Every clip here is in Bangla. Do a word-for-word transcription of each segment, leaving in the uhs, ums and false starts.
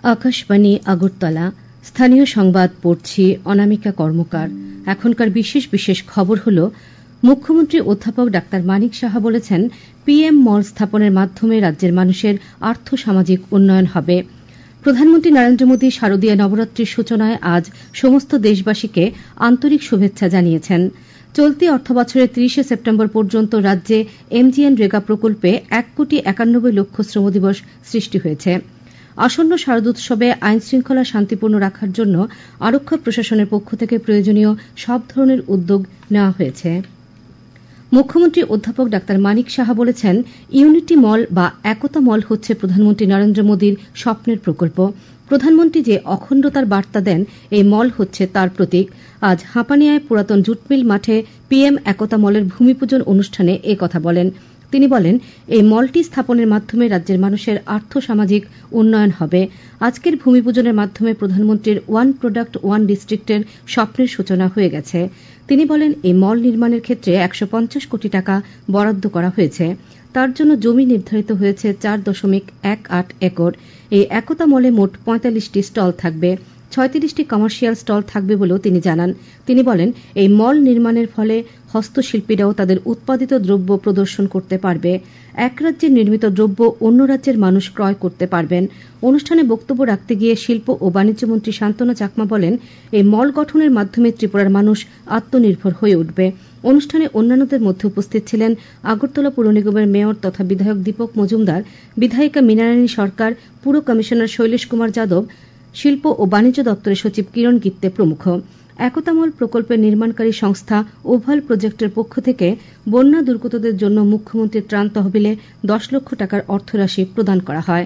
আকাশবাণী আগরতলা। স্থানীয় সংবাদ পড়ছি অনামিকা কর্মকার। এখনকার বিশেষ বিশেষ খবর হল, মুখ্যমন্ত্রী অধ্যাপক ডাক্তার মানিক সাহা বলেছেন, পিএম মল স্থাপনের মাধ্যমে রাজ্যের মানুষের আর্থ সামাজিক উন্নয়ন হবে। প্রধানমন্ত্রী নরেন্দ্র মোদী শারদীয় নবরাত্রির সূচনায় আজ সমস্ত দেশবাসীকে আন্তরিক শুভেচ্ছা জানিয়েছেন। চলতি অর্থবছরের ত্রিশে সেপ্টেম্বর পর্যন্ত রাজ্যে এমজিএনরেগা প্রকল্পে এক কোটি একানব্বই লক্ষ শ্রমদিবস সৃষ্টি হয়েছে। আসন্ন শারদোৎসবে আইন শৃঙ্খলা শান্তিপূর্ণ রাখার জন্য আরক্ষা প্রশাসনের পক্ষ থেকে প্রয়োজনীয় সব ধরনের উদ্যোগ নেওয়া হয়েছে। মুখ্যমন্ত্রী অধ্যাপক ডাক্তার মানিক সাহা বলেছেন, ইউনিটি মল বা একতা মল হচ্ছে প্রধানমন্ত্রী নরেন্দ্র মোদীর স্বপ্নের প্রকল্প। প্রধানমন্ত্রী যে অখণ্ডতার বার্তা দেন, এই মল হচ্ছে তার প্রতীক। আজ হাঁপানিয়ায় পুরাতন জুটমিল মাঠে পিএম একতা মলের ভূমিপূজন অনুষ্ঠানে এ কথা বলেন। তিনি বলেন, এই মলটি স্থাপনের মাধ্যমে রাজ্যের মানুষের আর্থ সামাজিক উন্নয়ন হবে। আজকের ভূমিপূজনের মাধ্যমে প্রধানমন্ত্রীর ওয়ান প্রোডাক্ট ওয়ান ডিস্ট্রিক্টের স্বপ্নের সূচনা হয়ে গেছে। তিনি বলেন, এই মল নির্মাণের ক্ষেত্রে একশো পঞ্চাশ কোটি টাকা বরাদ্দ করা হয়েছে। তার জন্য জমি নির্ধারিত হয়েছে চার দশমিক এক আট একর। এই একতা মলে মোট পঁয়তাল্লিশটি স্টল থাকবে। ছয়ত্রিশটি কমার্শিয়াল স্টল থাকবে বলেও তিনি জানান। তিনি বলেন, এই মল নির্মাণের ফলে হস্তশিল্পীরাও তাদের উৎপাদিত দ্রব্য প্রদর্শন করতে পারবে। এক রাজ্যের নির্মিত দ্রব্য অন্য রাজ্যের মানুষ ক্রয় করতে পারবেন। অনুষ্ঠানে বক্তব্য রাখতে গিয়ে শিল্প ও বাণিজ্য মন্ত্রী শান্তনু চাকমা বলেন, এই মল গঠনের মাধ্যমে ত্রিপুরার মানুষ আত্মনির্ভর হয়ে উঠবে। অনুষ্ঠানে অন্যান্যদের মধ্যে উপস্থিত ছিলেন আগরতলা পুর নিগমের মেয়র তথা বিধায়ক দীপক মজুমদার, বিধায়িকা মীনারানী সরকার, পুর কমিশনার শৈলেশ কুমার যাদব, শিল্প ও বাণিজ্য দপ্তরের সচিব কিরণ গিত্তে প্রমুখ। একতামল প্রকল্পের নির্মাণকারী সংস্থা ওভাল প্রজেক্টের পক্ষ থেকে বন্যা দুর্গতদের জন্য মুখ্যমন্ত্রীর ত্রাণ তহবিলে দশ লক্ষ টাকার অর্থরাশি প্রদান করা হয়।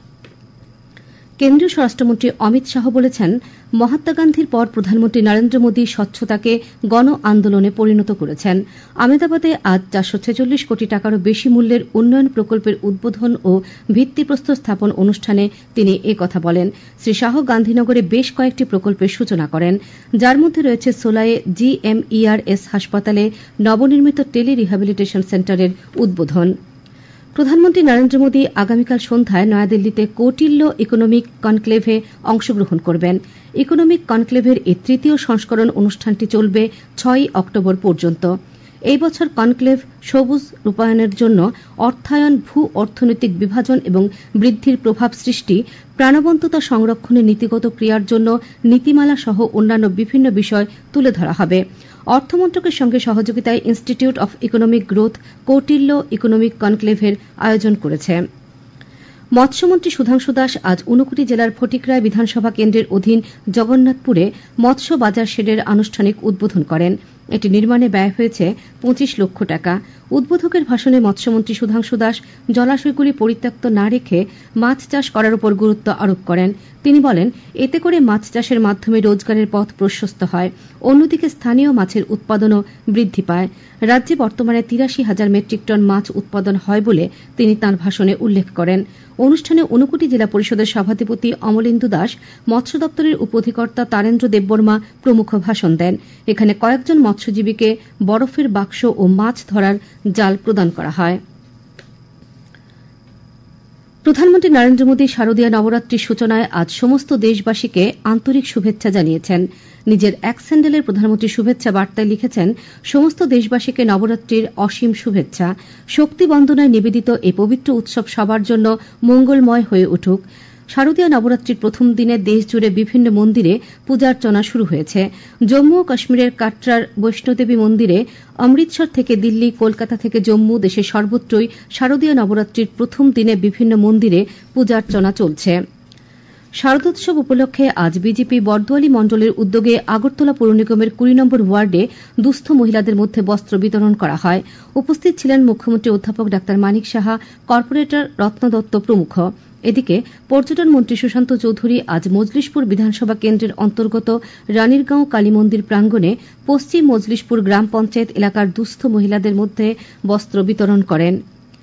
কেন্দ্রীয় স্বরাষ্ট্রমন্ত্রী অমিত শাহ বলেছেন, মহাত্মা গান্ধীর পর প্রধানমন্ত্রী নরেন্দ্র মোদী স্বচ্ছতাকে গণ আন্দোলনে পরিণত করেছেন। আহমেদাবাদে আজ চারশো ছেচল্লিশ কোটি টাকারও বেশি মূল্যের উন্নয়ন প্রকল্পের উদ্বোধন ও ভিত্তিপ্রস্তর স্থাপন অনুষ্ঠানে তিনি এ কথা বলেন। শ্রী শাহ গান্ধীনগরে বেশ কয়েকটি প্রকল্পের সূচনা করেন, যার মধ্যে রয়েছে সোলায়ে জিএমইআরএস হাসপাতালে নবনির্মিত টেলি রিহ্যাবিলিটেশন সেন্টারের উদ্বোধন। প্রধানমন্ত্রী নরেন্দ্র মোদী আগামীকাল সন্ধ্যায় নয়াদিল্লিতে কৌটিল্য ইকোনমিক কনক্লেভে অংশগ্রহণ করবেন। ইকোনমিক কনক্লেভের এই তৃতীয় সংস্করণ অনুষ্ঠানটি চলবে ছয়ই অক্টোবর পর্যন্ত। এই বছর কনক্লেভ সবুজ রূপায়ণের জন্য অর্থায়ন, ভূ অর্থনৈতিক বিভাজন এবং বৃদ্ধির প্রভাব সৃষ্টি, প্রাণবন্ততা সংরক্ষণের নীতিগত ক্রিয়ার জন্য নীতিমালা সহ অন্যান্য বিভিন্ন বিষয় তুলে ধরা হবে। অর্থমন্ত্রকের সঙ্গে সহযোগিতায় Institute of Economic Growth Kautilya economic কনক্লেভের আয়োজন করেছে। মৎস্যমন্ত্রী সুধাংশু দাস আজ ঊনকোটি জেলার ফটিকরায় বিধানসভা কেন্দ্রের অধীন জগন্নাথপুরে মৎস্য বাজার শেডের আনুষ্ঠানিক উদ্বোধন করেন। এটি নির্মাণে ব্যয় হয়েছে পঁচিশ লক্ষ টাকা। উদ্বোধকের ভাষণে মৎস্যমন্ত্রী সুধাংশু দাস জলাশয়গুলি পরিত্যক্ত না রেখে মাছ চাষ করার উপর গুরুত্ব আরোপ করেন। তিনি বলেন, এতে করে মাছ চাষের মাধ্যমে রোজগারের পথ প্রশস্ত হয়, অন্যদিকে স্থানীয় মাছের উৎপাদনও বৃদ্ধি পায়। রাজ্যে বর্তমানে তিরাশি হাজার মেট্রিক টন মাছ উৎপাদন হয় বলে তিনি তাঁর ভাষণে উল্লেখ করেন। অনুষ্ঠানে ঊনকোটি জেলা পরিষদের সভাধিপতি অমলেন্দু দাস, মৎস্য দপ্তরের উপঅধিকর্তা তারেন্দ্র দেববর্মা প্রমুখ ভাষণ দেন। এখানে কয়েকজন মৎস্যজীবীকে বরফের বাক্স ও মাছ ধরার জাল প্রদান করা হয়। প্রধানমন্ত্রী নরেন্দ্র মোদী শারদীয় নবরাত্রির সূচনায় আজ সমস্ত দেশবাসীকে আন্তরিক শুভেচ্ছা জানিয়েছেন। নিজের এক স্যান্ডেলের প্রধানমন্ত্রী শুভেচ্ছা বার্তায় লিখেছেন, সমস্ত দেশবাসীকে নবরাত্রির অসীম শুভেচ্ছা। শক্তি বন্দনায় নিবেদিত এই পবিত্র উৎসব সবার জন্য মঙ্গলময় হয়ে উঠুক। শারদীয় নবরাত্রির প্রথম দিনে দেশজুড়ে বিভিন্ন মন্দিরে পূজার্চনা শুরু হয়েছে। জম্মু ও কাশ্মীরের কাটরার বৈষ্ণোদেবী মন্দিরে, অমৃতসর থেকে দিল্লি, কলকাতা থেকে জম্মু, দেশের সর্বত্রই শারদীয় নবরাত্রির প্রথম দিনে বিভিন্ন মন্দিরে পূজার্চনা চলছে। শারদোৎসব উপলক্ষে আজ বিজেপি বর্দোয়ালি মণ্ডলের উদ্যোগে আগরতলা পৌর নিগমের কুড়ি নম্বর ওয়ার্ডে দুস্থ মহিলাদের মধ্যে বস্ত্র বিতরণ করা হয়। উপস্থিত ছিলেন মুখ্যমন্ত্রী অধ্যাপক ডাক্তার মানিক সাহা, কর্পোরেটর রত্ন দত্ত প্রমুখ। এদিকে পর্যটন মন্ত্রী সুশান্ত চৌধুরী আজ মজলিশপুর বিধানসভা কেন্দ্রের অন্তর্গত রানীরগাঁও কালী মন্দির প্রাঙ্গণে পশ্চিম মজলিশপুর গ্রাম পঞ্চায়েত এলাকার দুস্থ মহিলাদের মধ্যে বস্ত্র বিতরণ করেন।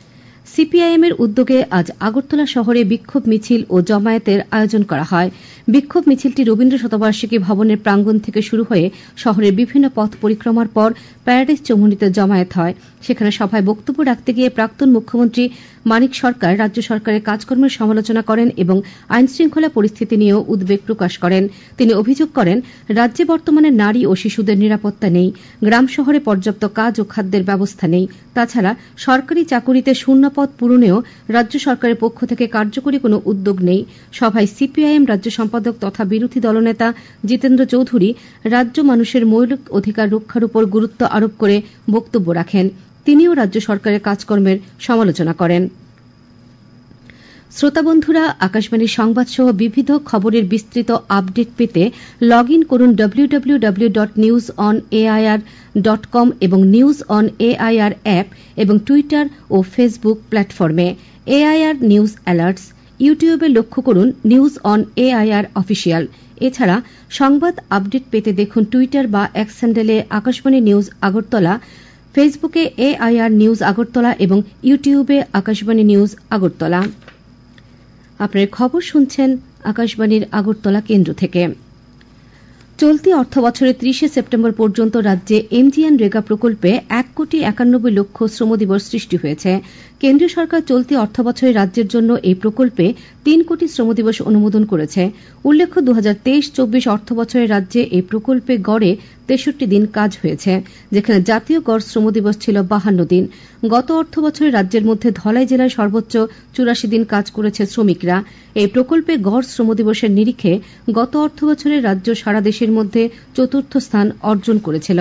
সিপিআইএম এর উদ্যোগে আজ আগরতলা শহরে বিক্ষোভ মিছিল ও জমায়েতের আয়োজন করা হয়। বিক্ষোভ মিছিলটি রবীন্দ্র শতবার্ষিকী ভবনের প্রাঙ্গণ থেকে শুরু হয়ে শহরের বিভিন্ন পথ পরিক্রমার পর প্যারাডাইস চৌমুহনীতে জমায়েত হয়। সেখানে সভায় বক্তব্য রাখতে গিয়ে প্রাক্তন মুখ্যমন্ত্রী মানিক সরকার রাজ্য সরকারের কাজকর্মের সমালোচনা করেন এবং আইনশৃঙ্খলা পরিস্থিতি নিয়েও উদ্বেগ প্রকাশ করেন। তিনি অভিযোগ করেন, রাজ্যে বর্তমানে নারী ও শিশুদের নিরাপত্তা নেই, গ্রাম শহরে পর্যাপ্ত কাজ ও খাদ্যের ব্যবস্থা নেই। তাছাড়া সরকারি চাকুরিতে শূন্যপদ পূরণেও রাজ্য সরকারের পক্ষ থেকে কার্যকরী কোনো উদ্যোগ নেই। সভায় সিপিআইএম রাজ্য সম্পাদক তথা বিরোধী দলনেতা জিতেন্দ্র চৌধুরী রাজ্য মানুষের মৌলিক অধিকার রক্ষার উপর গুরুত্ব আরোপ করে বক্তব্য রাখেন। তিনিও রাজ্য সরকারের কাজকর্মের সমালোচনা করেন। শ্রোতাবন্ধুরা, আকাশবাণীর সংবাদ সহ বিবিধ খবরের বিস্তৃত আপডেট পেতে লগ ইন করুন W W W dot news on AIR dot com এবং নিউজ অন এআইআর অ্যাপ এবং টুইটার ও ফেসবুক প্ল্যাটফর্মে। এআইআর নিউজ অ্যালার্টস ইউটিউবে লক্ষ্য করুন নিউজ অন এআইআর অফিসিয়াল। এছাড়া সংবাদ আপডেট পেতে দেখুন টুইটার বা এক্স হ্যান্ডেলে আকাশবাণী নিউজ আগরতলা, ফেসবুকে এআইআর নিউজ আগরতলা এবং ইউটিউবে আকাশবাণী নিউজ আগরতলা। আপনার খবর শুনছেন আকাশবাণীর আগরতলা কেন্দ্র থেকে। চলতি অর্থ বছরের ত্রিশে সেপ্টেম্বর পর্যন্ত রাজ্যে এমজিএনরেগা প্রকল্পে এক কোটি একানব্বই লক্ষ শ্রমদিবস সৃষ্টি হয়েছে। কেন্দ্রীয় সরকার চলতি অর্থ বছরে রাজ্যের জন্য এই প্রকল্পে তিন কোটি শ্রমদিবস অনুমোদন করেছে। উল্লেখ্য, দু হাজার তেইশ চব্বিশ অর্থ বছরে রাজ্যে এই প্রকল্পে গড়ে তেষট্টি দিন কাজ হয়েছে, যেখানে জাতীয় গড় শ্রমদিবস ছিল বাহান্ন দিন। গত অর্থ বছরে রাজ্যের মধ্যে ধলাই জেলায় সর্বোচ্চ চুরাশি দিন কাজ করেছে শ্রমিকরা। এই প্রকল্পে গড় শ্রমদিবসের নিরিখে গত অর্থ বছরে রাজ্য সারা দেশের মধ্যে চতুর্থ স্থান অর্জন করেছিল।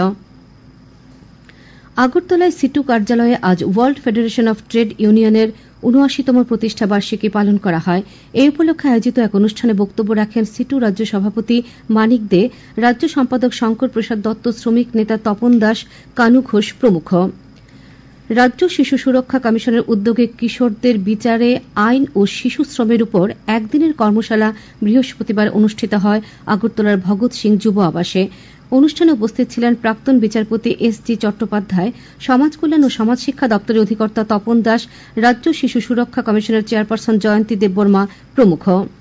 আগরতলায় সিটু কার্যালয়ে আজ ওয়ার্ল্ড ফেডারেশন অব ট্রেড ইউনিয়নের উনআশিতম প্রতিষ্ঠা বার্ষিকী পালন করা হয়। এই উপলক্ষে আয়োজিত এক অনুষ্ঠানে বক্তব্য রাখেন সিটু রাজ্য সভাপতি মানিক দে, রাজ্য সম্পাদক শঙ্কর প্রসাদ দত্ত, শ্রমিক নেতা তপন দাস, কানু ঘোষ প্রমুখ। রাজ্য শিশু সুরক্ষা কমিশনের উদ্যোগে কিশোরদের বিচারে আইন ও শিশু শ্রমের উপর একদিনের কর্মশালা বৃহস্পতিবার অনুষ্ঠিত হয় আগরতলার ভগৎ সিং যুব আবাসে। অনুষ্ঠানে উপস্থিত ছিলেন প্রাক্তন বিচারপতি এস জি চট্টোপাধ্যায়, সমাজ কল্যাণ ও সমাজ শিক্ষা দপ্তরের অধিকর্তা তপন দাস, রাজ্য শিশু সুরক্ষা কমিশনের চেয়ারপারসন জয়ন্তী দেববর্মা প্রমুখ।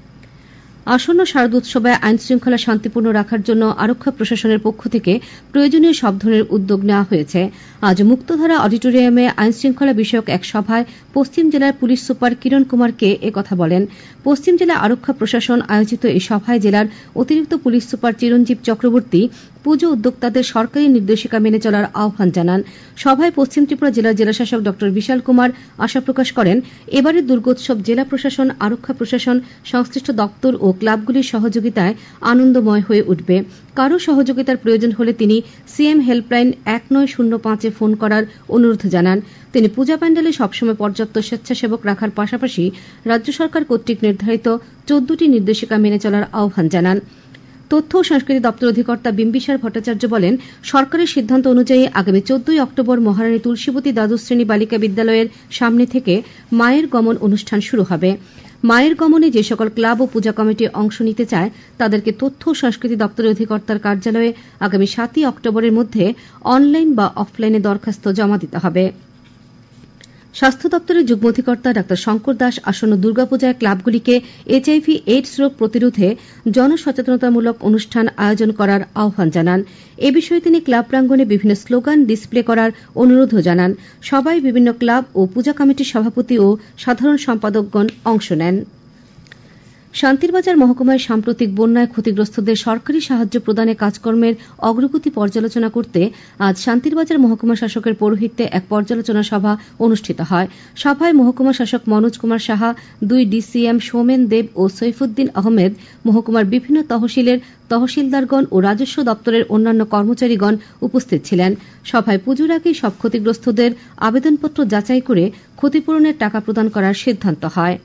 আসন্ন শারদোৎসবে আইনশৃঙ্খলা শান্তিপূর্ণ রাখার জন্য আরক্ষা প্রশাসনের পক্ষ থেকে প্রয়োজনীয় সব ধরনের উদ্যোগ নেওয়া হয়েছে। আজ মুক্তধারা অডিটোরিয়ামে আইনশৃঙ্খলা বিষয়ক এক সভায় পশ্চিম জেলার পুলিশ সুপার কিরণ কুমার কে একথা বলেন। পশ্চিম জেলা আরক্ষা প্রশাসন আয়োজিত এই সভায় জেলার অতিরিক্ত পুলিশ সুপার চিরঞ্জীব চক্রবর্তী পুজো উদ্যোক্তাদের সরকারি নির্দেশিকা মেনে চলার আহ্বান জানান। সভায় পশ্চিম ত্রিপুরা জেলার জেলাশাসক ড বিশাল কুমার আশা প্রকাশ করেন, এবারের দুর্গোৎসব জেলা প্রশাসন, আরক্ষা প্রশাসন, সংশ্লিষ্ট দপ্তর ও ক্লাবগুলির সহযোগিতায় আনন্দময় হয়ে উঠবে। কারো সহযোগিতার প্রয়োজন হলে তিনি সিএম হেল্পলাইন এক নয় শূন্য পাঁচে ফোন করার অনুরোধ জানান। তিনি পূজা প্যান্ডেলে সবসময় পর্যাপ্ত স্বেচ্ছাসেবক রাখার পাশাপাশি রাজ্য সরকার কর্তৃক নির্ধারিত চোদ্দটি নির্দেশিকা মেনে চলার আহ্বান জানান। তথ্য ও সংস্কৃতি দপ্তর অধিকর্তা বিম্বিসার ভট্টাচার্য বলেন, সরকারের সিদ্ধান্ত অনুযায়ী আগামী চোদ্দই অক্টোবর মহারানী তুলসীবতী দ্বাদশ শ্রেণী বালিকা বিদ্যালয়ের সামনে থেকে মায়ের গমন অনুষ্ঠান শুরু হবে। মায়ের গমনে যে সকল ক্লাব ও পূজা কমিটি অংশ নিতে চায় তাদেরকে তথ্য ও সংস্কৃতি দপ্তরের অধিকর্তার কার্যালয়ে আগামী সাতই অক্টোবরের মধ্যে অনলাইন বা অফলাইনে দরখাস্ত জমা দিতে হবে। স্বাস্থ্য দপ্তরের যুগ্ম অধিকর্তা ডাক্তার শঙ্কর দাস আসন্ন দুর্গাপূজায় ক্লাবগুলিকে এইচআইভি এইডস রোগ প্রতিরোধে জনসচেতনতামূলক অনুষ্ঠান আয়োজন করার আহ্বান জানান। এ বিষয়ে তিনি ক্লাব প্রাঙ্গণে বিভিন্ন স্লোগান ডিসপ্লে করার অনুরোধও জানান। সবাই বিভিন্ন ক্লাব ও পূজা কমিটির সভাপতি ও সাধারণ সম্পাদকগণ অংশ নেন। শান্তিরবাজার মহকুমায় সাম্প্রতিক বন্যায় ক্ষতিগ্রস্তদের সরকারি সাহায্য প্রদানে কাজকর্মের অগ্রগতি পর্যালোচনা করতে আজ শান্তিরবাজার মহকুমা শাসকের পৌরোহিত্যে এক পর্যালোচনা সভা অনুষ্ঠিত হয়। সভায় মহকুমা শাসক মনোজ কুমার সাহা, দুই ডিসিএম সৌমেন দেব ও সৈফুদ্দিন আহমেদ, মহকুমার বিভিন্ন তহসিলের তহসিলদারগণ ও রাজস্ব দপ্তরের অন্যান্য কর্মচারীগণ উপস্থিত ছিলেন। সভায় পুজোর আগেই সব ক্ষতিগ্রস্তদের আবেদনপত্র যাচাই করে ক্ষতিপূরণের টাকা প্রদান করার সিদ্ধান্ত হয়।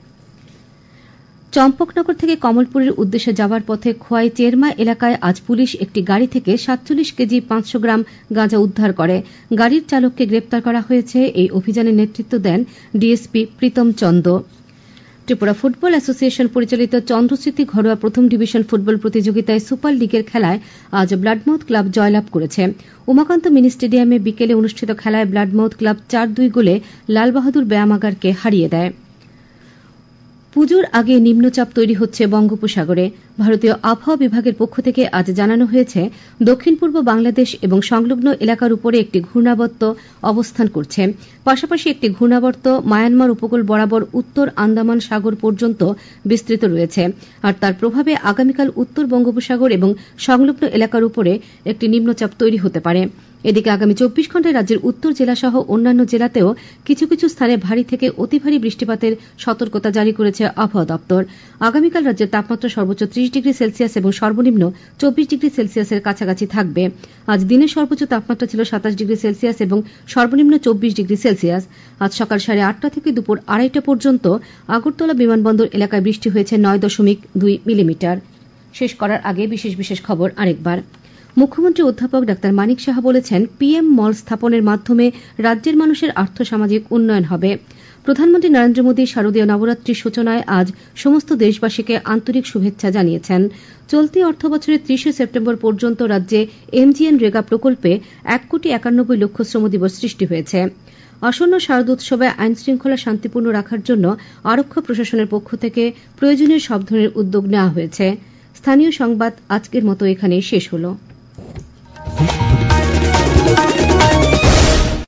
চম্পকনগর থেকে কমলপুরের উদ্দেশ্যে যাওয়ার পথে খোয়াই চেরমা এলাকায় আজ পুলিশ একটি গাড়ি থেকে সাতচল্লিশ কেজি পাঁচশো গ্রাম গাঁজা উদ্ধার করে। গাড়ির চালককে গ্রেপ্তার করা হয়েছে। এই অভিযানে নেতৃত্ব দেন DSP Pritam Chanda. Tripura football association পরিচালিত চন্দ্রস্মৃতি ঘরোয়া প্রথম ডিভিশন ফুটবল প্রতিযোগিতায় সুপার লিগের খেলায় আজ ব্লাডমাউথ ক্লাব জয়লাভ করেছে। উমাকান্ত মিনি স্টেডিয়ামে বিকেলে অনুষ্ঠিত খেলায় ব্লাডমাউথ ক্লাব চার দুই গোলে লালবাহাদুর ব্যায়ামাগারকে হারিয়ে দেয়। পুজোর আগে নিম্নচাপ তৈরি হচ্ছে বঙ্গোপসাগরে। ভারতীয় আবহাওয়া বিভাগের পক্ষ থেকে আজ জানানো হয়েছে, দক্ষিণ পূর্ব বাংলাদেশ এবং সংলগ্ন এলাকার উপরে একটি ঘূর্ণাবর্ত অবস্থান করছে। পাশাপাশি একটি ঘূর্ণাবর্ত মায়ানমার উপকূল বরাবর উত্তর আন্দামান সাগর পর্যন্ত বিস্তৃত রয়েছে। আর তার প্রভাবে আগামীকাল উত্তর বঙ্গোপসাগর এবং সংলগ্ন এলাকার উপরে একটি নিম্নচাপ তৈরি হতে পারে। এদিকে আগামী চব্বিশ ঘন্টায় রাজ্যের উত্তর জেলাসহ অন্যান্য জেলাতেও কিছু কিছু স্থানে ভারী থেকে অতি ভারী বৃষ্টিপাতের সতর্কতা জারি করেছে আবহাওয়া দপ্তর। আগামীকাল রাজ্যের তাপমাত্রা সর্বোচ্চ ত্রিশ ডিগ্রি সেলসিয়াস এবং সর্বনিম্ন চব্বিশ ডিগ্রি সেলসিয়াসের কাছাকাছি থাকবে। আজ দিনের সর্বোচ্চ তাপমাত্রা ছিল সাতাশ ডিগ্রি সেলসিয়াস এবং সর্বনিম্ন চব্বিশ ডিগ্রি সেলসিয়াস। আজ সকাল সাড়ে আটটা থেকে দুপুর আড়াইটা পর্যন্ত আগরতলা বিমানবন্দর এলাকায় বৃষ্টি হয়েছে নয় দশমিক দুই মিলিমিটার। শেষ করার আগে বিশেষ বিশেষ খবর আরেকবার। মুখ্যমন্ত্রী অধ্যাপক ডাক্তার মানিক সাহা বলেছেন, পিএম মল স্থাপনের মাধ্যমে রাজ্যের মানুষের আর্থ সামাজিক উন্নয়ন হবে। প্রধানমন্ত্রী নরেন্দ্র মোদী শারদীয় নবরাত্রির সূচনায় আজ সমস্ত দেশবাসীকে আন্তরিক শুভেচ্ছা জানিয়েছেন। চলতি অর্থবছরের ত্রিশে সেপ্টেম্বর পর্যন্ত রাজ্যে এমজিএনরেগা প্রকল্পে এক কোটি একানব্বই লক্ষ শ্রমদিবস সৃষ্টি হয়েছে। আসন্ন শারদোৎসবে আইন শৃঙ্খলা শান্তিপূর্ণ রাখার জন্য আরক্ষা প্রশাসনের পক্ষ থেকে প্রয়োজনীয় সব ধরনের উদ্যোগ নেওয়া হয়েছে। স্থানীয় সংবাদ আজকের মতো এখানেই শেষ হলো।